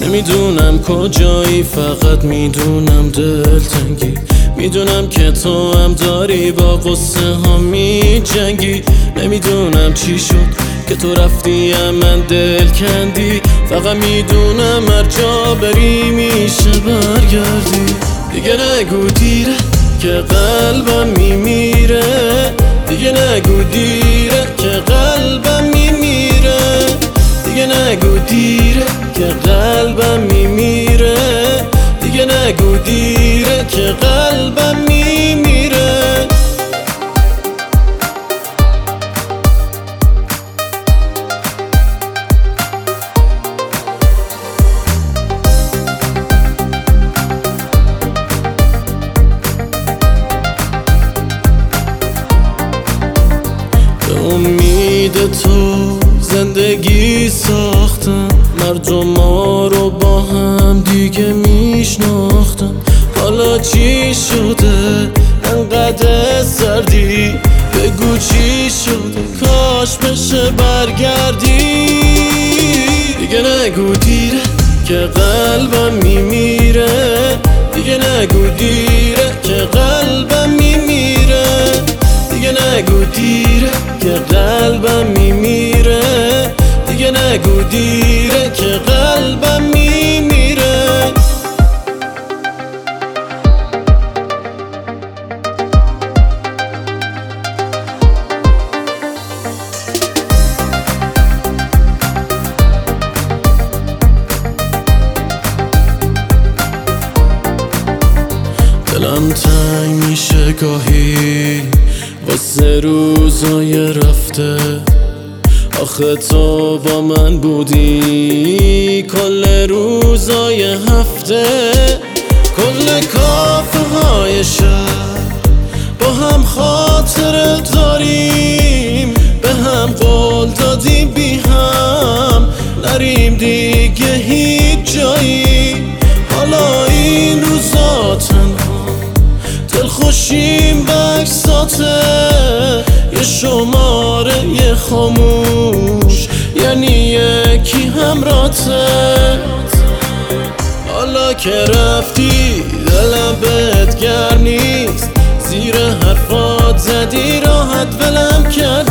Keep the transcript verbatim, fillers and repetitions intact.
نمیدونم کجایی، فقط میدونم دلتنگی. میدونم که تو هم داری با قصه ها می جنگی. نمیدونم چی شد که تو رفتی من دل کندی. فقط میدونم هر جا بری میشه برگردی. دیگه نگو دیره که قلبم میمیره. دیگه نگو دیره که قلبم میمیره. دیگه نگو دیره که قلبم میمیره. دیگه نگو دیره که قلبم میمیره. به امید تو زندگی ساختم، مردما رو با هم دیگه میشناختم. حالا چی شده انقدر سردی؟ بگو چی شده، کاش بشه برگردی. دیگه نگو دیره که قلبم میمیره. دیگه نگو دیره که قلبم میمیره. دیگه نگو دیره که قلبم میمیره. دیگه نگو دیره که قلبم میمیره. دلم تنگ میشه گاهی واسه روزای رفته. آخه تو با من بودی کل روزای هفته. کل کافه های شهر با هم خاطره داریم. به هم قول دادیم بی هم نریم دیگه هیچ جایی. حالا این روزا تنها دلخوشیم بکساته. یه شماره یه خاموش یعنی یکی همراته. حالا که رفتی دلم بهت گرم نیست. زیر حرفات زدی راحت ولم کرد